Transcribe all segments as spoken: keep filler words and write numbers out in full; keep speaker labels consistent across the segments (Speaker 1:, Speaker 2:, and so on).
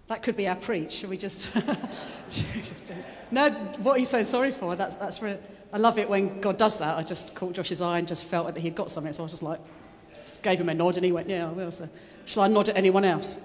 Speaker 1: That could be our preach. Should we just... should we just do it? No, what are you so sorry for? That's that's really... I love it when God does that. I just caught Josh's eye and just felt that he'd got something, so I was just like, just gave him a nod and he went, yeah, I will. So, shall I nod at anyone else?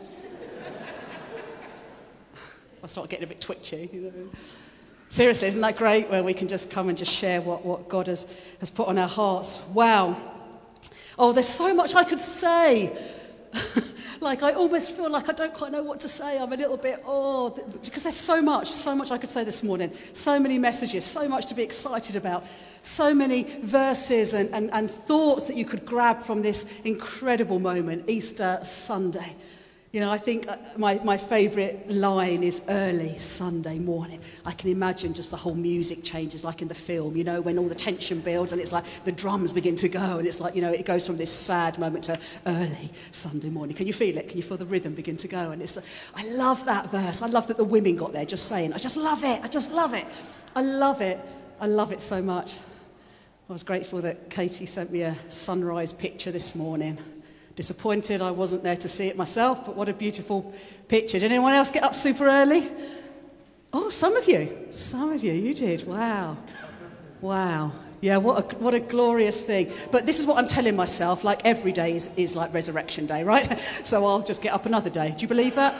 Speaker 1: I start getting a bit twitchy. You know. Seriously, isn't that great where we can just come and just share what, what God has, has put on our hearts? Wow. Oh, there's so much I could say. Like, I almost feel like I don't quite know what to say. I'm a little bit, oh, because there's so much, so much I could say this morning. So many messages, so much to be excited about. So many verses and, and, and thoughts that you could grab from this incredible moment, Easter Sunday. You know, I think my, my favourite line is early Sunday morning. I can imagine just the whole music changes like in the film, you know, when all the tension builds and it's like the drums begin to go and it's like, you know, it goes from this sad moment to early Sunday morning. Can you feel it? Can you feel the rhythm begin to go? And it's, I love that verse. I love that the women got there just saying, I just love it. I just love it. I love it. I love it so much. I was grateful that Katie sent me a sunrise picture this morning. Disappointed I wasn't there to see it myself, but what a beautiful picture. Did anyone else get up super early? Oh, some of you. Some of you, you did. Wow. Wow. Yeah, what a, what a glorious thing. But this is what I'm telling myself, like every day is, is like Resurrection Day, right? So I'll just get up another day. Do you believe that?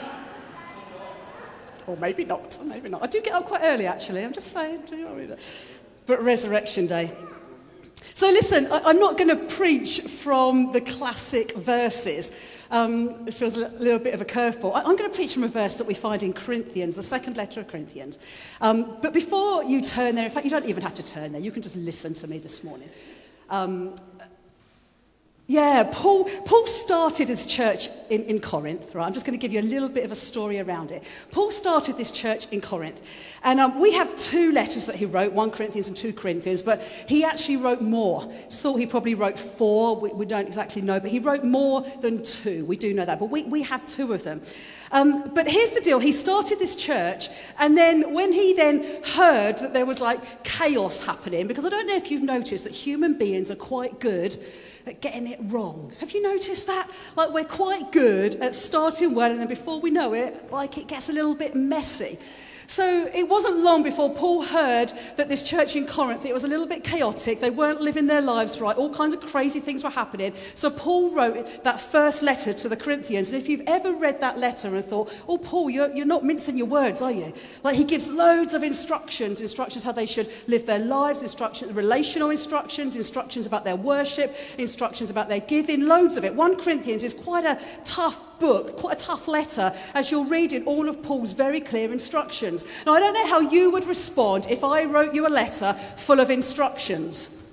Speaker 1: Or maybe not, maybe not. I do get up quite early, actually. I'm just saying. Do you know what I mean? But Resurrection Day. So listen, I'm not going to preach from the classic verses. Um, it feels a little bit of a curveball. I'm going to preach from a verse that we find in Corinthians, the second letter of Corinthians. Um, but before you turn there, in fact, you don't even have to turn there. You can just listen to me this morning. Um, yeah, Paul, Paul started his church in, in Corinth, right? I'm just going to give you a little bit of a story around it. Paul started this church in Corinth. And um, we have two letters that he wrote, one Corinthians and two Corinthians, but he actually wrote more. It's thought he probably wrote four, we, we don't exactly know, but he wrote more than two. We do know that, but we, we have two of them. Um, but here's the deal, he started this church, and then when he then heard that there was like chaos happening, because I don't know if you've noticed that human beings are quite good at getting it wrong. Have you noticed that? Like, we're quite good at starting well, and then before we know it, like, it gets a little bit messy. So it wasn't long before Paul heard that this church in Corinth, it was a little bit chaotic. They weren't living their lives right. All kinds of crazy things were happening. So Paul wrote that first letter to the Corinthians. And if you've ever read that letter and thought, oh, Paul, you're, you're not mincing your words, are you? Like, he gives loads of instructions, instructions how they should live their lives, instructions, relational instructions, instructions about their worship, instructions about their giving, loads of it. First Corinthians is quite a tough book, quite a tough letter, as you're reading all of Paul's very clear instructions. Now, I don't know how you would respond if I wrote you a letter full of instructions.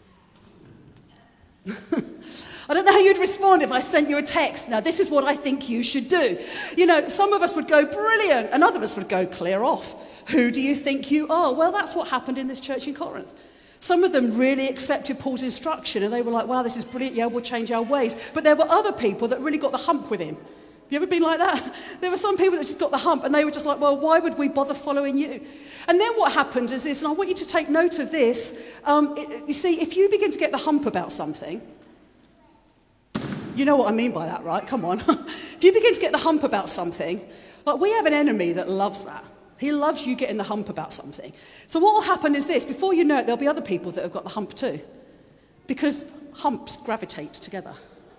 Speaker 1: I don't know how you'd respond if I sent you a text. Now, this is what I think you should do. You know, some of us would go, brilliant, and others would go, clear off. Who do you think you are? Well, that's what happened in this church in Corinth. Some of them really accepted Paul's instruction, and they were like, wow, this is brilliant, yeah, we'll change our ways. But there were other people that really got the hump with him. Have you ever been like that? There were some people that just got the hump, and they were just like, well, why would we bother following you? And then what happened is this, and I want you to take note of this. Um, it, you see, if you begin to get the hump about something, you know what I mean by that, right? Come on. If you begin to get the hump about something, like, we have an enemy that loves that. He loves you getting the hump about something. So what will happen is this, before you know it, there'll be other people that have got the hump too. Because humps gravitate together.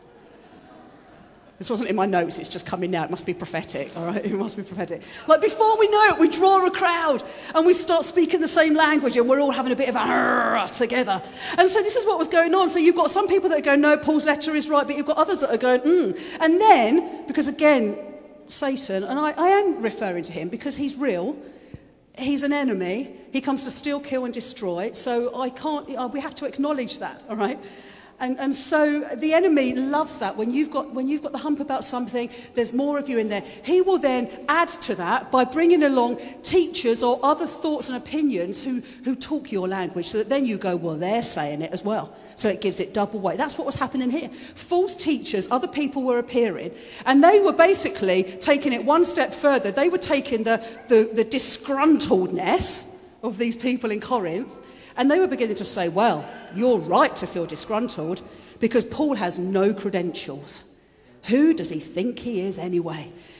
Speaker 1: This wasn't in my notes, it's just coming now. It must be prophetic, all right? It must be prophetic. Like, before we know it, we draw a crowd and we start speaking the same language and we're all having a bit of a together. And so this is what was going on. So you've got some people that are going, no, Paul's letter is right, but you've got others that are going, hmm. And then, because again, Satan, and I, I am referring to him because he's real, he's an enemy, he comes to steal, kill and destroy, so I can't, we have to acknowledge that, all right? And, and so the enemy loves that. When you've got when you've got the hump about something, there's more of you in there. He will then add to that by bringing along teachers or other thoughts and opinions who, who talk your language, so that then you go, well, they're saying it as well. So it gives it double weight. That's what was happening here. False teachers, other people were appearing, and they were basically taking it one step further. They were taking the, the, the disgruntledness of these people in Corinth, and they were beginning to say, well, you're right to feel disgruntled because Paul has no credentials. Who does he think he is anyway?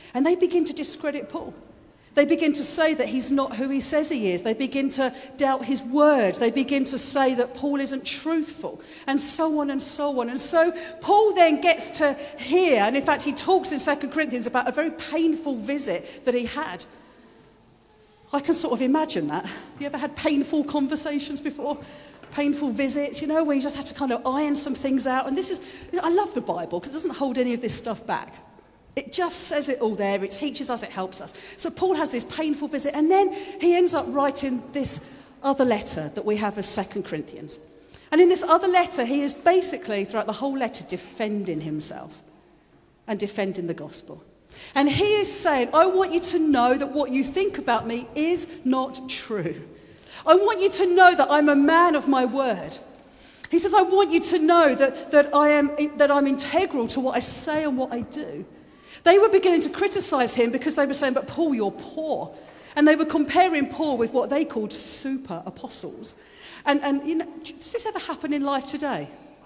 Speaker 1: And they begin to discredit Paul. They begin to say that he's not who he says he is. They begin to doubt his word. They begin to say that Paul isn't truthful, and so on and so on. And so Paul then gets to hear, and in fact he talks in Second Corinthians about a very painful visit that he had. I can sort of imagine that. Have you ever had painful conversations before? Painful visits, you know, where you just have to kind of iron some things out. And this is, I love the Bible because it doesn't hold any of this stuff back. It just says it all there. It teaches us, it helps us. So Paul has this painful visit, and then he ends up writing this other letter that we have as Second Corinthians. And in this other letter, he is basically, throughout the whole letter, defending himself and defending the gospel. And he is saying, I want you to know that what you think about me is not true. I want you to know that I'm a man of my word. He says, I want you to know that, that, I am, that I'm integral to what I say and what I do. They were beginning to criticize him because they were saying, but Paul, you're poor. And they were comparing Paul with what they called super apostles. And, and you know, does this ever happen in life today?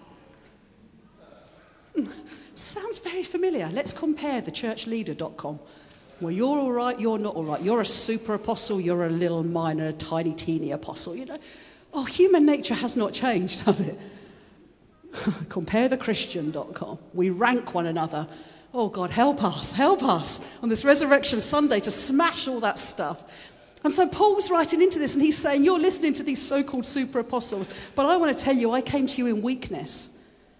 Speaker 1: Sounds very familiar. Let's compare the church leader dot com. Well, you're all right, you're not all right. You're a super apostle, you're a little minor, tiny, teeny apostle, you know. Oh, human nature has not changed, has it? compare the christian dot com. We rank one another. Oh, God, help us, help us on this Resurrection Sunday to smash all that stuff. And so Paul's writing into this, and he's saying, you're listening to these so-called super apostles, but I want to tell you, I came to you in weakness.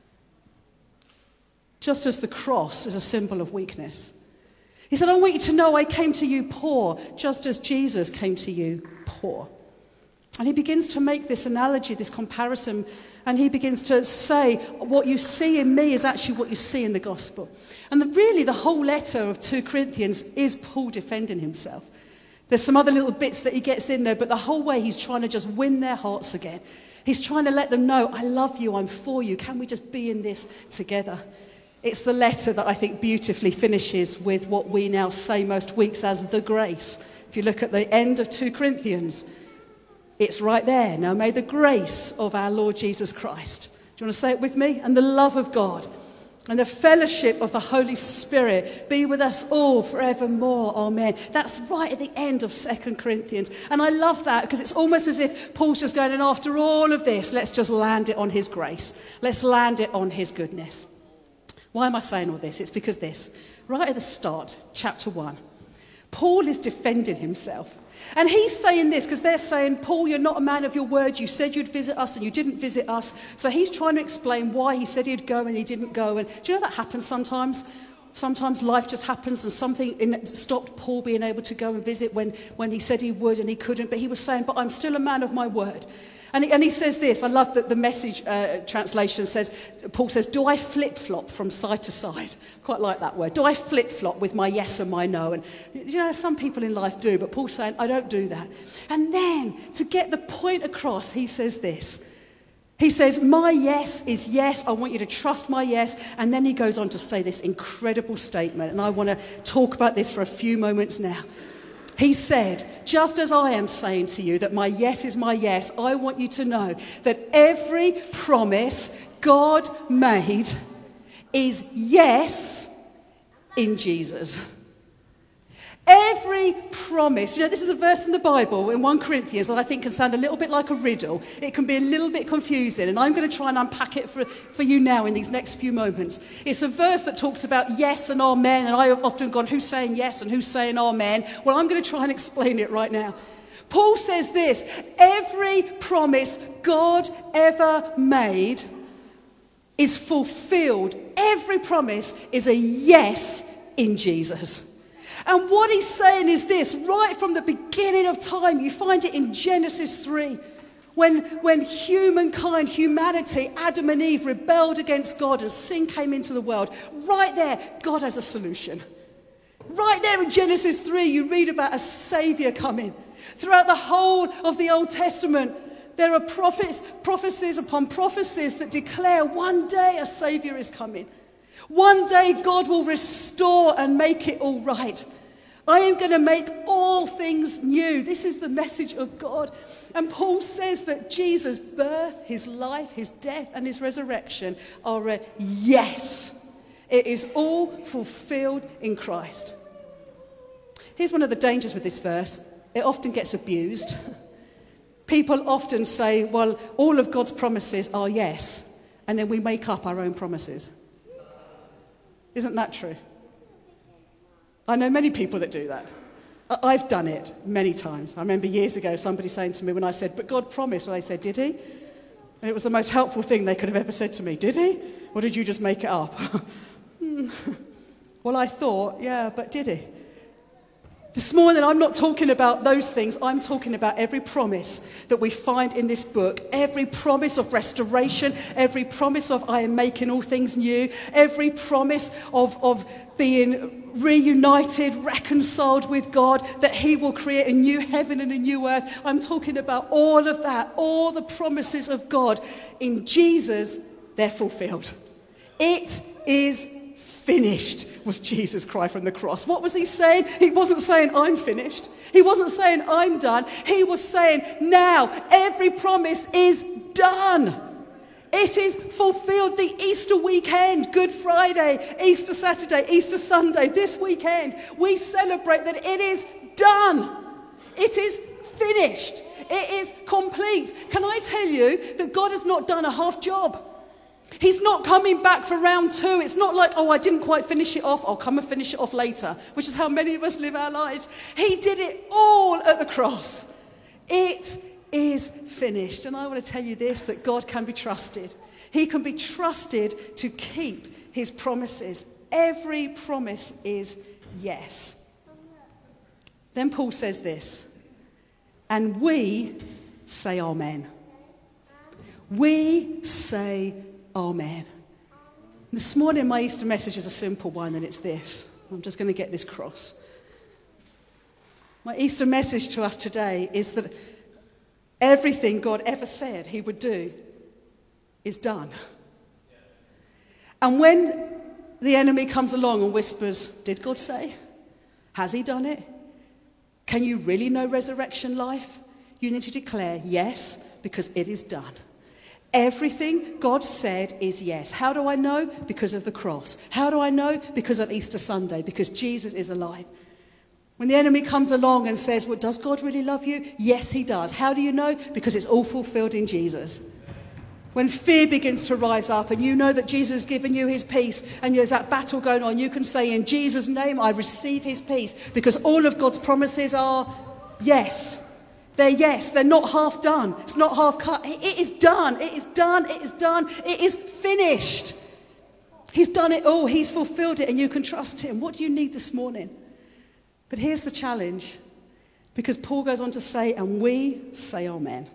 Speaker 1: Just as the cross is a symbol of weakness. He said, I want you to know I came to you poor, just as Jesus came to you poor. And he begins to make this analogy, this comparison, and he begins to say, what you see in me is actually what you see in the gospel. And the, really, the whole letter of Second Corinthians is Paul defending himself. There's some other little bits that he gets in there, but the whole way he's trying to just win their hearts again. He's trying to let them know, I love you, I'm for you. Can we just be in this together? It's the letter that I think beautifully finishes with what we now say most weeks as the grace. If you look at the end of Second Corinthians, it's right there. Now may the grace of our Lord Jesus Christ, do you want to say it with me? And the love of God and the fellowship of the Holy Spirit be with us all forevermore. Amen. That's right at the end of Second Corinthians. And I love that because it's almost as if Paul's just going, and after all of this, let's just land it on his grace. Let's land it on his goodness. Why am I saying all this? It's because this, right at the start, chapter one, Paul is defending himself. And he's saying this because they're saying, Paul, you're not a man of your word. You said you'd visit us and you didn't visit us. So he's trying to explain why he said he'd go and he didn't go. And do you know that happens sometimes? Sometimes life just happens and something in, stopped Paul being able to go and visit when, when he said he would and he couldn't. But he was saying, but I'm still a man of my word. And he, and he says this, I love that the Message uh, translation says, Paul says, do I flip-flop from side to side? Quite like that word. Do I flip-flop with my yes and my no? And you know, some people in life do, but Paul's saying, I don't do that. And then, to get the point across, he says this. He says, my yes is yes. I want you to trust my yes. And then he goes on to say this incredible statement. And I want to talk about this for a few moments now. He said, just as I am saying to you that my yes is my yes, I want you to know that every promise God made is yes in Jesus. Every promise. You know, this is a verse in the Bible in First Corinthians that I think can sound a little bit like a riddle. It can be a little bit confusing, and I'm going to try and unpack it for, for you now in these next few moments. It's a verse that talks about yes and amen, and I have often gone, who's saying yes and who's saying amen? Well, I'm going to try and explain it right now. Paul says this, every promise God ever made is fulfilled. Every promise is a yes in Jesus. And what he's saying is this, right from the beginning of time, you find it in Genesis three, when, when humankind, humanity, Adam and Eve rebelled against God and sin came into the world. Right there, God has a solution. Right there in Genesis three, you read about a Savior coming. Throughout the whole of the Old Testament, there are prophets, prophecies upon prophecies that declare one day a Savior is coming. One day God will restore and make it all right. I am going to make all things new. This is the message of God. And Paul says that Jesus' birth, his life, his death, and his resurrection are a yes. It is all fulfilled in Christ. Here's one of the dangers with this verse. It often gets abused. People often say, well, all of God's promises are yes, and then we make up our own promises. Isn't that true? I know many people that do that. I've done it many times. I remember years ago somebody saying to me when I said, but God promised, and they said, did he? And it was the most helpful thing they could have ever said to me. Did he? Or did you just make it up? Well, I thought, yeah, but did he? This morning, I'm not talking about those things. I'm talking about every promise that we find in this book, every promise of restoration, every promise of I am making all things new, every promise of, of being reunited, reconciled with God, that he will create a new heaven and a new earth. I'm talking about all of that, all the promises of God. In Jesus, they're fulfilled. It is finished, was Jesus' cry from the cross. What was he saying? He wasn't saying, I'm finished. He wasn't saying, I'm done. He was saying, now, every promise is done. It is fulfilled. The Easter weekend, Good Friday, Easter Saturday, Easter Sunday, this weekend, we celebrate that it is done. It is finished. It is complete. Can I tell you that God has not done a half job? He's not coming back for round two. It's not like, oh, I didn't quite finish it off. I'll come and finish it off later, which is how many of us live our lives. He did it all at the cross. It is finished. And I want to tell you this, that God can be trusted. He can be trusted to keep his promises. Every promise is yes. Then Paul says this, and we say amen. We say amen. This morning, my Easter message is a simple one, and it's this. I'm just going to get this across. My Easter message to us today is that everything God ever said he would do is done. And when the enemy comes along and whispers, did God say? Has he done it? Can you really know resurrection life? You need to declare yes, because it is done. Everything God said is yes. How do I know? Because of the cross. How do I know? Because of Easter Sunday, because Jesus is alive. When the enemy comes along and says, well, does God really love you? Yes, he does. How do you know? Because it's all fulfilled in Jesus. When fear begins to rise up and you know that Jesus has given you his peace and there's that battle going on, you can say, in Jesus' name, I receive his peace, because all of God's promises are yes. They're yes, they're not half done. It's not half cut. It is done. It is done. It is done. It is finished. He's done it all. He's fulfilled it, and you can trust him. What do you need this morning? But here's the challenge, because Paul goes on to say, and we say amen.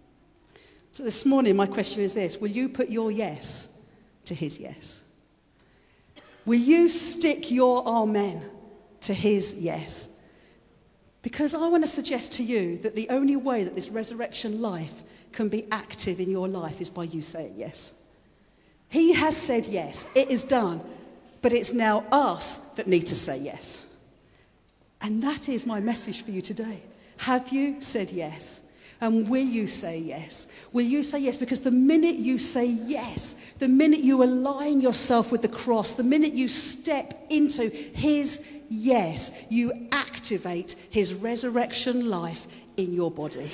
Speaker 1: So this morning, my question is this. Will you put your yes to his yes? Will you stick your amen to his yes? Because I want to suggest to you that the only way that this resurrection life can be active in your life is by you saying yes. He has said yes, it is done, but it's now us that need to say yes. And that is my message for you today. Have you said yes? And will you say yes? Will you say yes? Because the minute you say yes, the minute you align yourself with the cross, the minute you step into his yes, you activate his resurrection life in your body.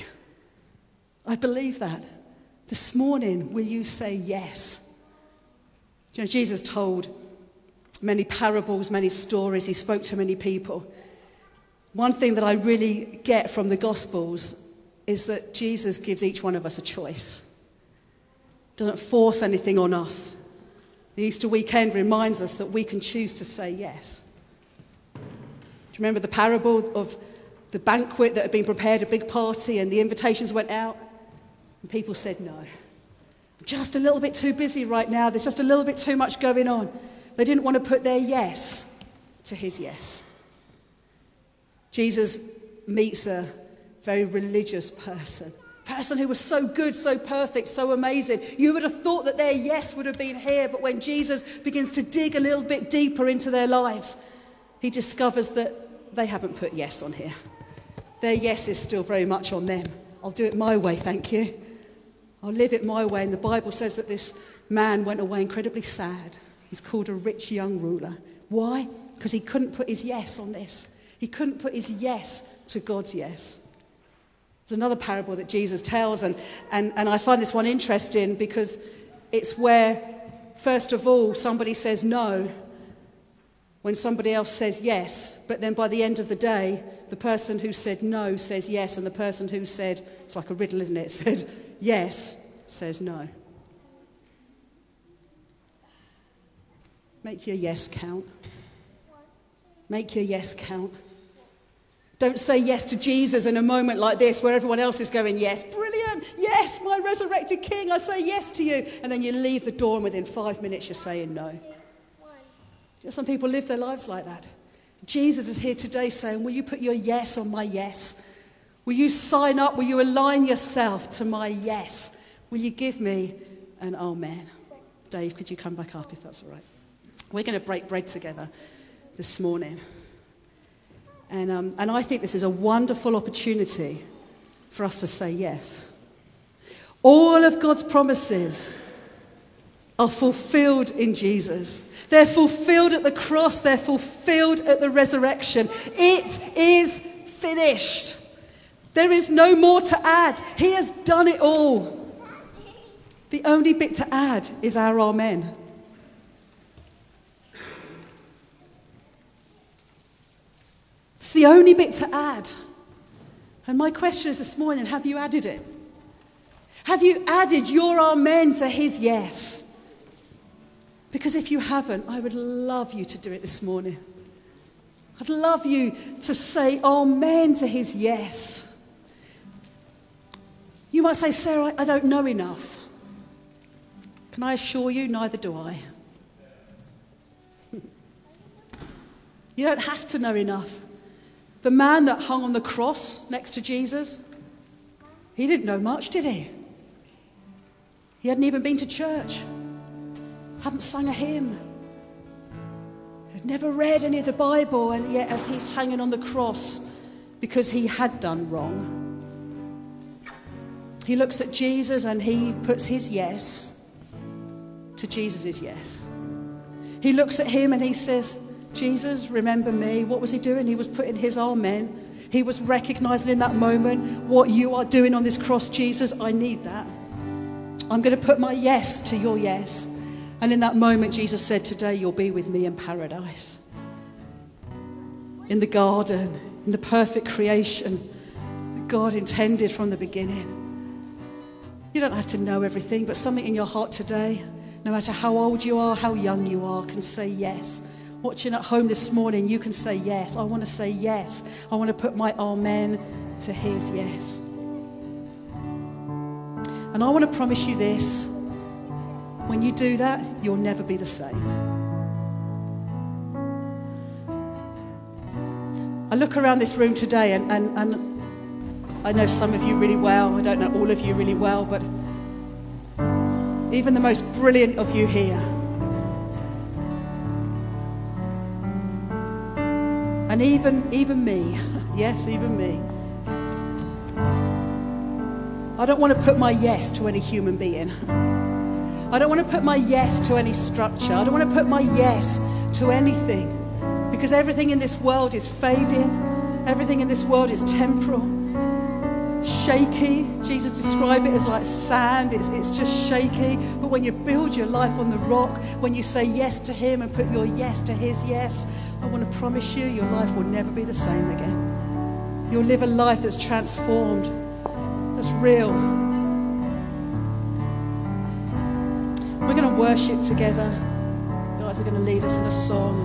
Speaker 1: I believe that. This morning, will you say yes? You know, Jesus told many parables, many stories. He spoke to many people. One thing that I really get from the Gospels is that Jesus gives each one of us a choice. Doesn't force anything on us. The Easter weekend reminds us that we can choose to say yes. Do you remember the parable of the banquet that had been prepared, a big party, and the invitations went out? And people said no. I'm just a little bit too busy right now. There's just a little bit too much going on. They didn't want to put their yes to his yes. Jesus meets a very religious person. Person who was so good, so perfect, so amazing. You would have thought that their yes would have been here, but when Jesus begins to dig a little bit deeper into their lives, he discovers that they haven't put yes on here. Their yes is still very much on them. I'll do it my way, thank you. I'll live it my way. And the Bible says that this man went away incredibly sad. He's called a rich young ruler. Why? Because he couldn't put his yes on this. He couldn't put his yes to God's yes. There's another parable that Jesus tells, and, and, and I find this one interesting because it's where, first of all, somebody says no when somebody else says yes, but then by the end of the day, the person who said no says yes, and the person who said, it's like a riddle, isn't it, said yes, says no. Make your yes count. Make your yes count. Don't say yes to Jesus in a moment like this where everyone else is going, yes, brilliant, yes, my resurrected King, I say yes to you. And then you leave the door and within five minutes you're saying no. You know, some people live their lives like that. Jesus is here today saying, will you put your yes on my yes? Will you sign up? Will you align yourself to my yes? Will you give me an amen? Dave, could you come back up if that's all right? We're going to break bread together this morning. And, um, and I think this is a wonderful opportunity for us to say yes. All of God's promises are fulfilled in Jesus. They're fulfilled at the cross. They're fulfilled at the resurrection. It is finished. There is no more to add. He has done it all. The only bit to add is our amen. It's the only bit to add. And my question is this morning, have you added it? Have you added your amen to his yes? Because if you haven't, I would love you to do it this morning. I'd love you to say amen to his yes. You might say, Sarah, I don't know enough. Can I assure you, neither do I. You don't have to know enough. The man that hung on the cross next to Jesus, he didn't know much, did he? He hadn't even been to church. Hadn't sung a hymn. Had never read any of the Bible, and yet as he's hanging on the cross because he had done wrong, he looks at Jesus and he puts his yes to Jesus' yes. He looks at him and he says, Jesus, remember me. What was he doing? He was putting his amen. He was recognizing in that moment what you are doing on this cross, Jesus. I need that. I'm going to put my yes to your yes. And in that moment, Jesus said, today you'll be with me in paradise. In the garden, in the perfect creation that God intended from the beginning. You don't have to know everything, but something in your heart today, no matter how old you are, how young you are, can say yes. Watching at home this morning, you can say yes. I want to say yes. I want to put my amen to his yes. And I want to promise you this. When you do that, you'll never be the same. I look around this room today and, and, and I know some of you really well. I don't know all of you really well, but even the most brilliant of you here. And even, even me, yes, even me. I don't want to put my yes to any human being. I don't want to put my yes to any structure. I don't want to put my yes to anything. Because everything in this world is fading. Everything in this world is temporal. Shaky. Jesus described it as like sand. It's, it's just shaky. But when you build your life on the rock, when you say yes to him and put your yes to his yes, I want to promise you, your life will never be the same again. You'll live a life that's transformed, that's real. We're going to worship together. You guys are going to lead us in a song.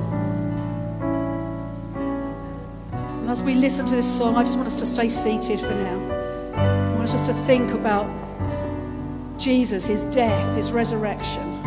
Speaker 1: And as we listen to this song, I just want us to stay seated for now. I want us just to think about Jesus, his death, his resurrection.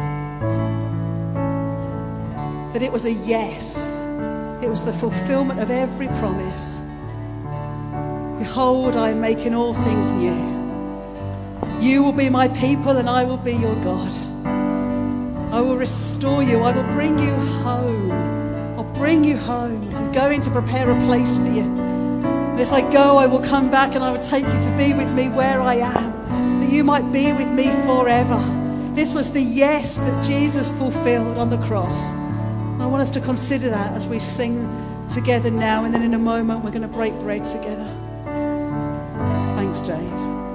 Speaker 1: That it was a yes. It was the fulfillment of every promise. Behold, I am making all things new. You will be my people and I will be your God. I will restore you. I will bring you home. I'll bring you home. I'm going to prepare a place for you. And if I go, I will come back and I will take you to be with me where I am, that you might be with me forever. This was the yes that Jesus fulfilled on the cross. And I want us to consider that as we sing together now, and then in a moment we're going to break bread together. Thanks, Dave.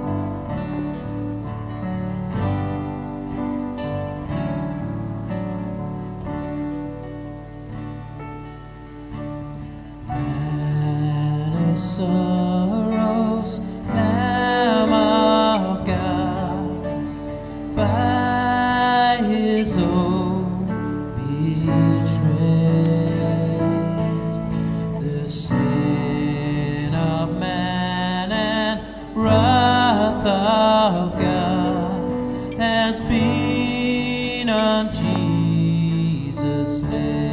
Speaker 2: Sorrows, Lamb of God, by his own betrayed, the sin of man and wrath of God has been on Jesus' laid.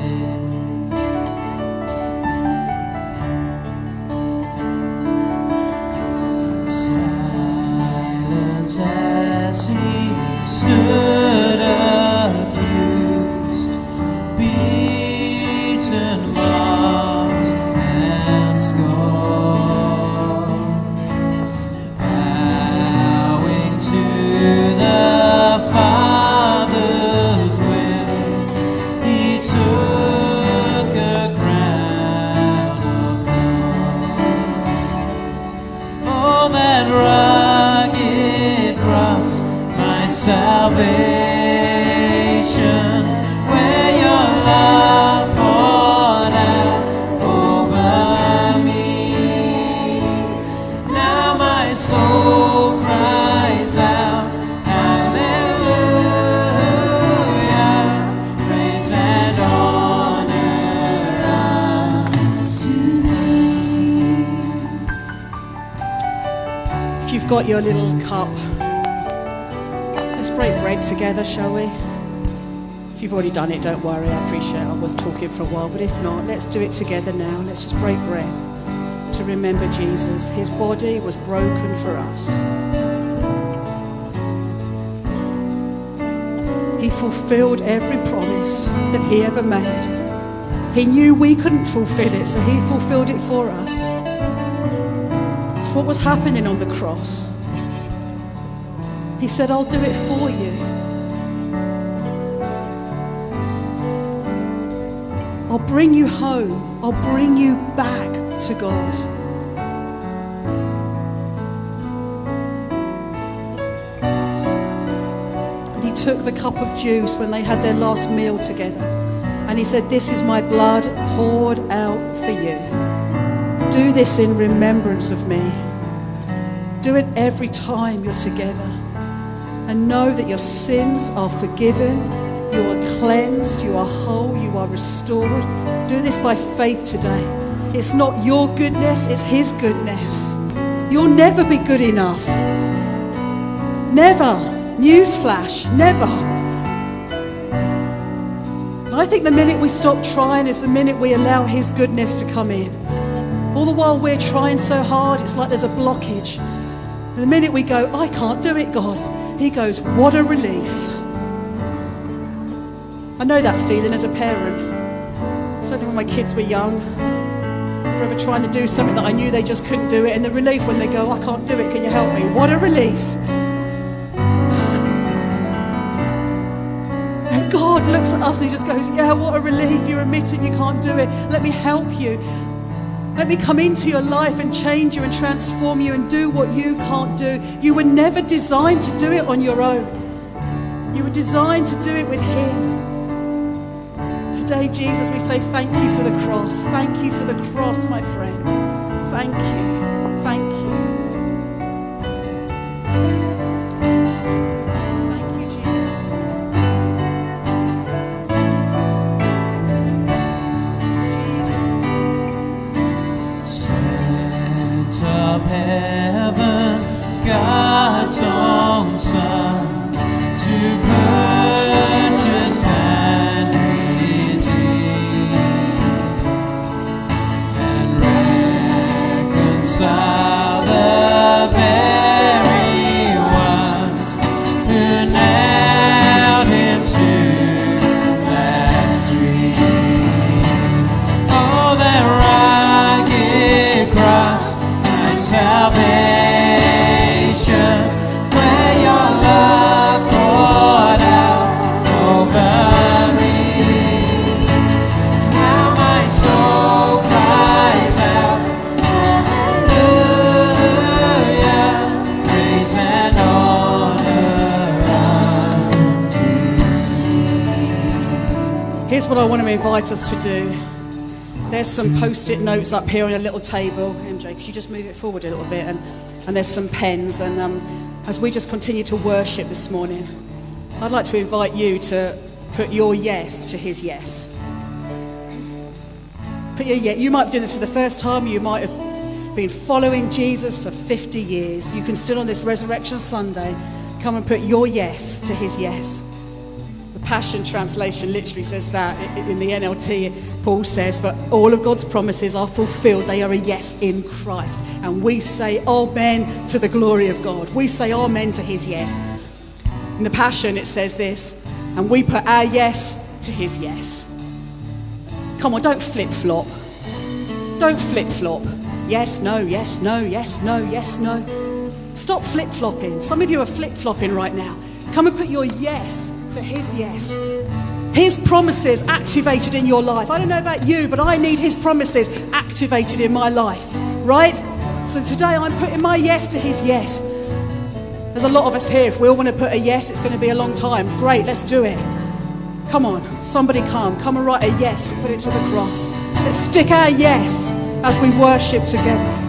Speaker 2: As he stood accused, beaten, mocked, and scorned, bowing to the Father's will, he took a crown of thorns. Oh, that rugged cross, my salvation, where your love poured out over me. Now my soul cries out, hallelujah, praise and honor unto thee.
Speaker 1: If you've got your little cup, let's break bread together, shall we? If you've already done it, don't worry. I appreciate I was talking for a while, but if not, let's do it together now. Let's just break bread to remember Jesus. His body was broken for us. He fulfilled every promise that he ever made. He knew we couldn't fulfill it, so he fulfilled it for us. That's what was happening on the cross. He said, I'll do it for you. I'll bring you home. I'll bring you back to God. And he took the cup of juice when they had their last meal together. And he said, this is my blood poured out for you. Do this in remembrance of me. Do it every time you're together. And know that your sins are forgiven. You are cleansed, you are whole, you are restored. Do this by faith today. It's not your goodness, it's his goodness. You'll never be good enough. Never. Newsflash, never. And I think the minute we stop trying is the minute we allow his goodness to come in. All the while we're trying so hard, it's like there's a blockage. And the minute we go, I can't do it, God, he goes, what a relief. I know that feeling as a parent. Certainly when my kids were young, forever trying to do something that I knew they just couldn't do it, and the relief when they go, I can't do it, can you help me? What a relief. And God looks at us and he just goes, yeah, what a relief. You're admitting you can't do it. Let me help you. Let me come into your life and change you and transform you and do what you can't do. You were never designed to do it on your own. You were designed to do it with him. Today, Jesus, we say thank you for the cross. Thank you for the cross, my friend. Thank you. Thank you. Thank you, Jesus. Jesus.
Speaker 2: Sent of heaven, God's own Son, to purchase and reconcile the very ones who nailed him to that tree. Oh, that rugged cross, my salvation, where your love poured out over me. Now my soul cries.
Speaker 1: what I want to invite us to do. There's some post-it notes up here on a little table. M J, could you just move it forward a little bit? And, and there's some pens. And um, as we just continue to worship this morning, I'd like to invite you to put your yes to his yes. Put your yes. You might be doing this for the first time. You might have been following Jesus for fifty years. You can still on this Resurrection Sunday come and put your yes to his yes. The Passion Translation literally says that. In the N L T, Paul says, but all of God's promises are fulfilled. They are a yes in Christ. And we say amen to the glory of God. We say amen to his yes. In the Passion, it says this, and we put our yes to his yes. Come on, don't flip-flop. Don't flip-flop. Yes, no, yes, no, yes, no, yes, no. Stop flip-flopping. Some of you are flip-flopping right now. Come and put your yes to his yes. His promises activated in your life. I don't know about you, but I need his promises activated in my life, right? So today I'm putting my yes to his yes. There's a lot of us here. If we all want to put a yes, it's going to be a long time. Great, let's do it. Come on, somebody come. Come and write a yes and put it to the cross. Let's stick our yes as we worship together.